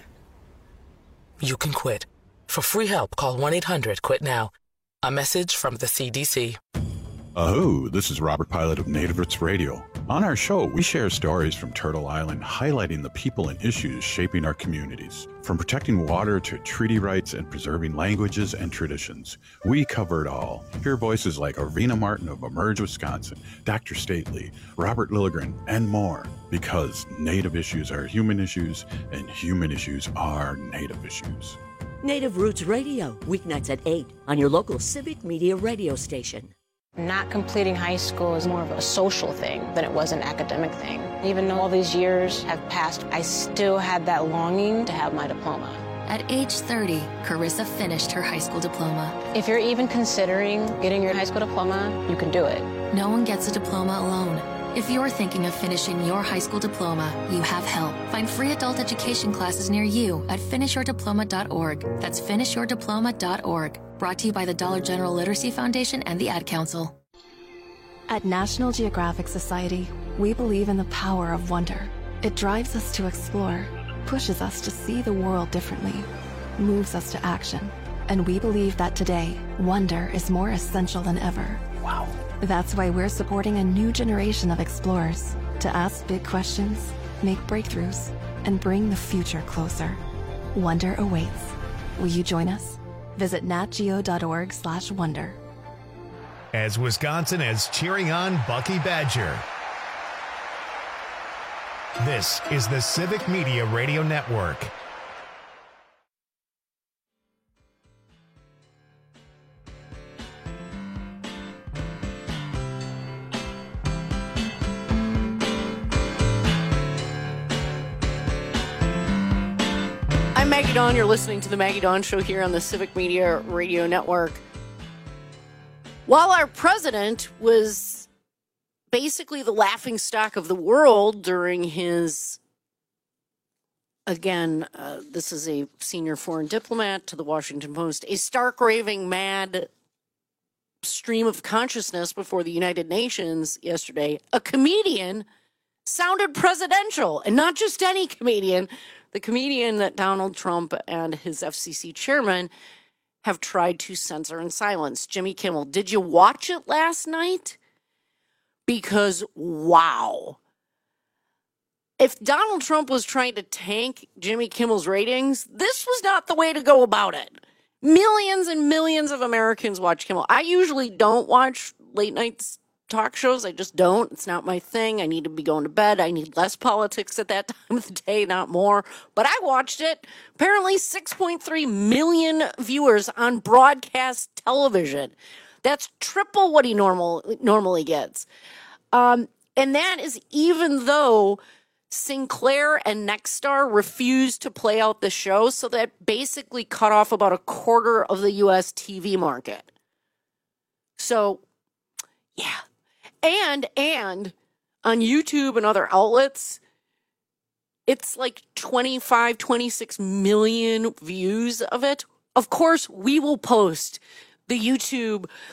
You can quit. For free help, call 1-800-QUIT-NOW. A message from the CDC. Hello, this is Robert Pilot of Native Roots Radio. On our show, we share stories from Turtle Island highlighting the people and issues shaping our communities. From protecting water to treaty rights and preserving languages and traditions, we cover it all. Hear voices like Arvina Martin of Emerge, Wisconsin, Dr. Stately, Robert Lilligren, and more. Because Native issues are human issues, and human issues are Native issues. Native Roots Radio, weeknights at 8 on your local Civic Media radio station. Not completing high school is more of a social thing than it was an academic thing. Even though all these years have passed, I still had that longing to have my diploma. At age 30, Carissa finished her high school diploma. If you're even considering getting your high school diploma, you can do it. No one gets a diploma alone. If you're thinking of finishing your high school diploma, you have help. Find free adult education classes near you at finishyourdiploma.org. That's finishyourdiploma.org. Brought to you by the Dollar General Literacy Foundation and the Ad Council. At National Geographic Society, we believe in the power of wonder. It drives us to explore, pushes us to see the world differently, moves us to action. And we believe that today, wonder is more essential than ever. Wow. That's why we're supporting a new generation of explorers to ask big questions, make breakthroughs, and bring the future closer. Wonder awaits. Will you join us? Visit natgeo.org/wonder. As Wisconsin is cheering on Bucky Badger. This is the Civic Media Radio Network. I'm Maggie Dawn. You're listening to the Maggie Dawn Show here on the Civic Media Radio Network. While our president was basically the laughingstock of the world during his, again, this is a senior foreign diplomat to the Washington Post, a stark raving mad stream of consciousness before the United Nations yesterday, a comedian sounded presidential, and not just any comedian. The comedian that Donald Trump and his FCC chairman have tried to censor and silence, Jimmy Kimmel. Did you watch it last night? Because, wow. If Donald Trump was trying to tank Jimmy Kimmel's ratings, this was not the way to go about it. Millions and millions of Americans watch Kimmel. I usually don't watch late night talk shows. I just don't. It's not my thing. I need to be going to bed. I need less politics at that time of the day, not more. But I watched it. Apparently 6.3 million viewers on broadcast television. That's triple what he normally gets. And that is even though Sinclair and Nexstar refused to play out the show, so that basically cut off about a quarter of the U.S. TV market. So, yeah. And on YouTube and other outlets, it's like 25, 26 million views of it. Of course, we will post the YouTube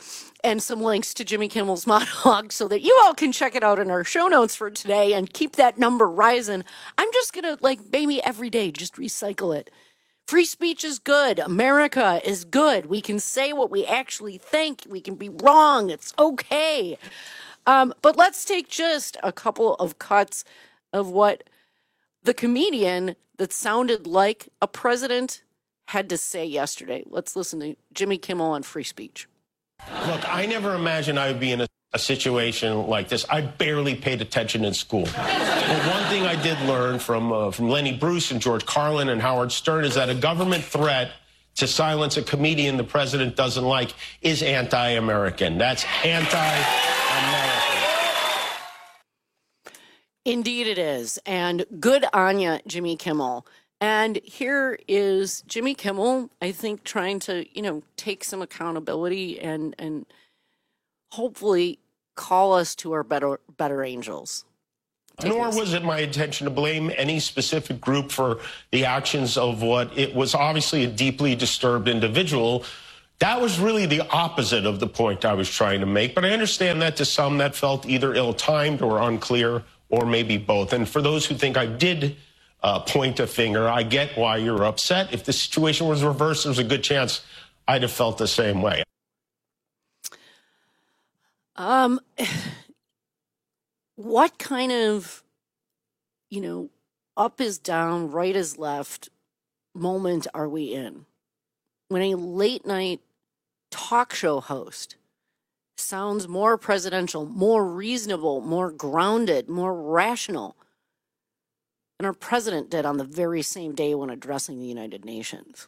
and some links to Jimmy Kimmel's monologue so that you all can check it out in our show notes for today and keep that number rising. I'm just going to, like, baby, every day, just recycle it. Free speech is good. America is good. We can say what we actually think. We can be wrong. It's okay. But let's take just a couple of cuts of what the comedian that sounded like a president had to say yesterday. Let's listen to Jimmy Kimmel on free speech. Look, I never imagined I would be in a situation like this. I barely paid attention in school. But one thing I did learn from Lenny Bruce and George Carlin and Howard Stern is that a government threat to silence a comedian the president doesn't like is anti-American. That's anti-American. Indeed it is. And good on ya, Jimmy Kimmel. And here is Jimmy Kimmel, I think, trying to, take some accountability and hopefully call us to our better angels. Nor was it my intention to blame any specific group for the actions of what it was obviously a deeply disturbed individual. That was really the opposite of the point I was trying to make. But I understand that to some that felt either ill-timed or unclear or maybe both. And for those who think I did point a finger, I get why you're upset. If the situation was reversed, there's a good chance I'd have felt the same way. What kind of, up is down, right is left moment are we in? When a late night talk show host sounds more presidential, more reasonable, more grounded, more rational than our president did on the very same day when addressing the United Nations.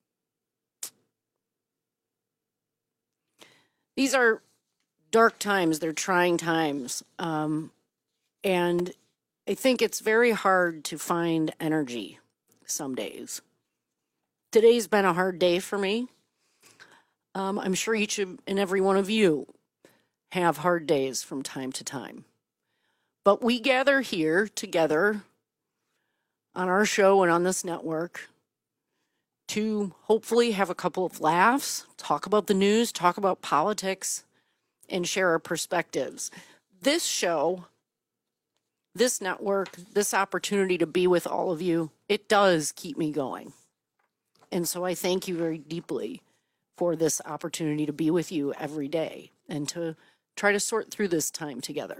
These are dark times. They're trying times. And I think it's very hard to find energy some days. Today's been a hard day for me. I'm sure each and every one of you have hard days from time to time. But we gather here together on our show and on this network to hopefully have a couple of laughs, talk about the news, talk about politics, and share our perspectives. This show, this network, this opportunity to be with all of you, it does keep me going. And so I thank you very deeply for this opportunity to be with you every day and to try to sort through this time together.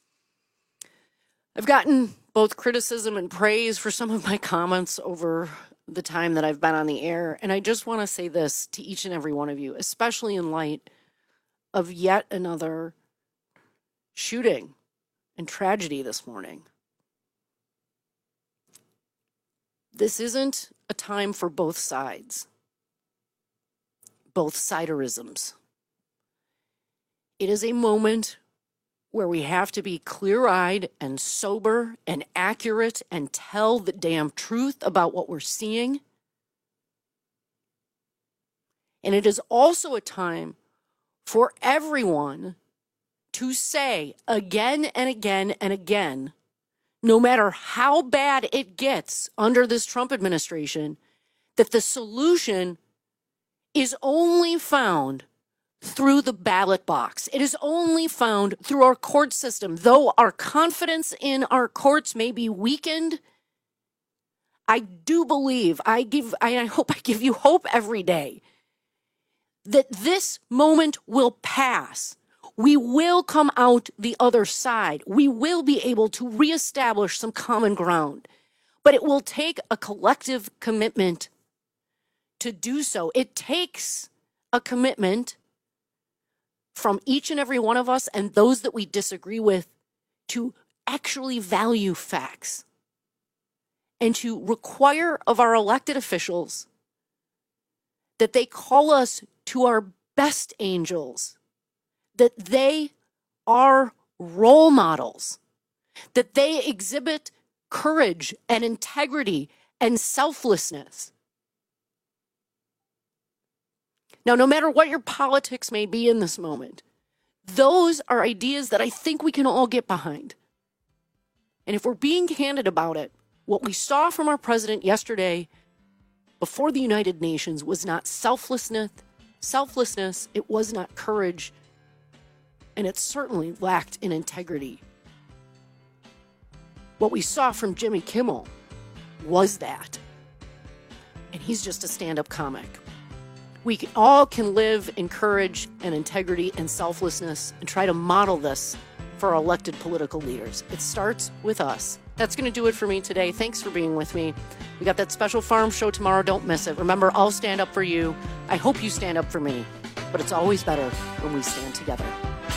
I've gotten both criticism and praise for some of my comments over the time that I've been on the air. And I just want to say this to each and every one of you, especially in light of yet another shooting and tragedy this morning. This isn't a time for both sides, both siderisms. It is a moment where we have to be clear-eyed and sober and accurate and tell the damn truth about what we're seeing. And it is also a time for everyone to say again and again and again, no matter how bad it gets under this Trump administration, that the solution is only found through the ballot box. It is only found through our court system. Though our confidence in our courts may be weakened, I do believe, I hope I give you hope every day, that this moment will pass. We will come out the other side. We will be able to reestablish some common ground. But it will take a collective commitment to do so. It takes a commitment from each and every one of us and those that we disagree with to actually value facts and to require of our elected officials that they call us to our best angels, that they are role models, that they exhibit courage and integrity and selflessness. Now, no matter what your politics may be in this moment, those are ideas that I think we can all get behind. And if we're being candid about it, what we saw from our president yesterday before the United Nations was not selflessness, it was not courage, and it certainly lacked in integrity. What we saw from Jimmy Kimmel was that. And he's just a stand-up comic. We all can live in courage and integrity and selflessness and try to model this for our elected political leaders. It starts with us. That's going to do it for me today. Thanks for being with me. We got that special farm show tomorrow. Don't miss it. Remember, I'll stand up for you. I hope you stand up for me. But it's always better when we stand together.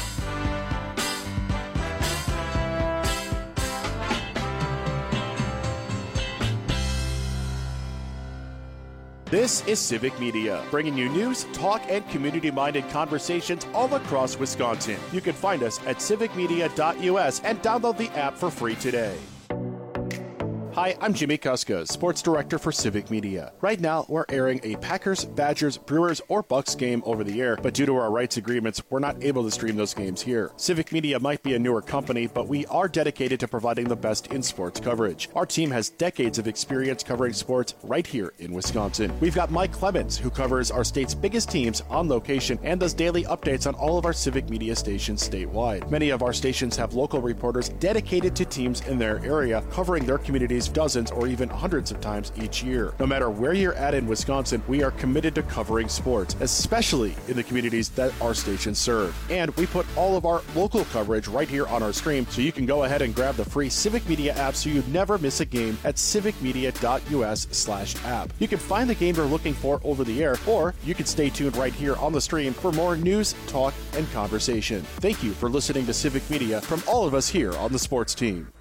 This is Civic Media, bringing you news, talk, and community-minded conversations all across Wisconsin. You can find us at civicmedia.us and download the app for free today. Hi, I'm Jimmy Kuska, Sports Director for Civic Media. Right now, we're airing a Packers, Badgers, Brewers, or Bucks game over the air, but due to our rights agreements, we're not able to stream those games here. Civic Media might be a newer company, but we are dedicated to providing the best in sports coverage. Our team has decades of experience covering sports right here in Wisconsin. We've got Mike Clemens, who covers our state's biggest teams on location and does daily updates on all of our Civic Media stations statewide. Many of our stations have local reporters dedicated to teams in their area, covering their communities dozens or even hundreds of times each year. No matter where you're at in Wisconsin, we are committed to covering sports, especially in the communities that our stations serve. And we put all of our local coverage right here on our stream, so you can go ahead and grab the free Civic Media app so you never miss a game at civicmedia.us/app. You can find the game you're looking for over the air, or you can stay tuned right here on the stream for more news, talk, and conversation. Thank you for listening to Civic Media from all of us here on the sports team.